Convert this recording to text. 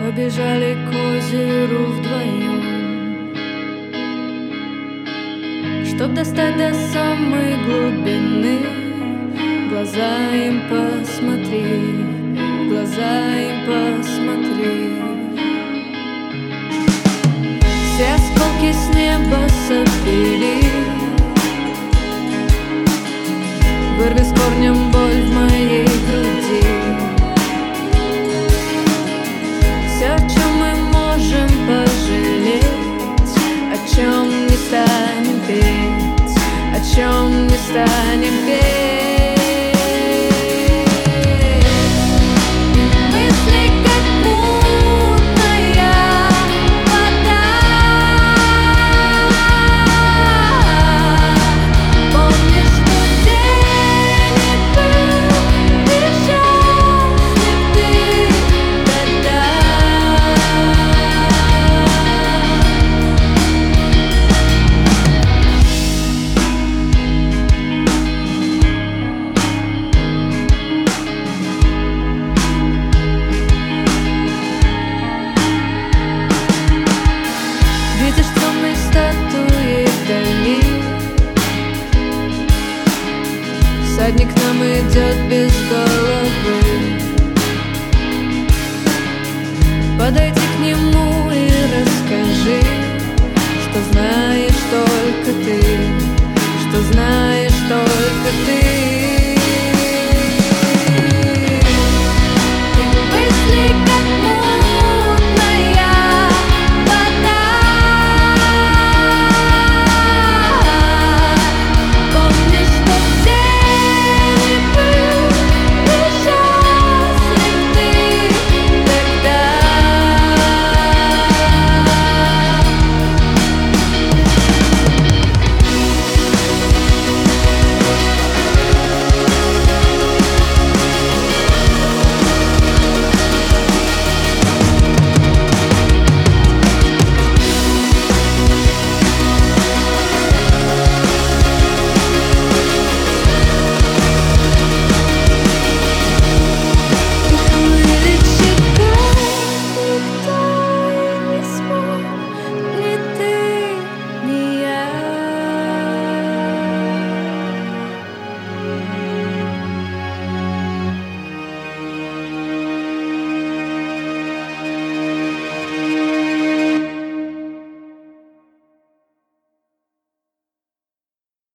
Побежали к озеру вдвоем, чтоб достать до самой глубины. В глаза им посмотри, в глаза им посмотри. Все осколки с неба собери, вырви с корнем боль в моей груди. Все, о чем мы можем пожалеть, о чем не станем петь, о чем не станем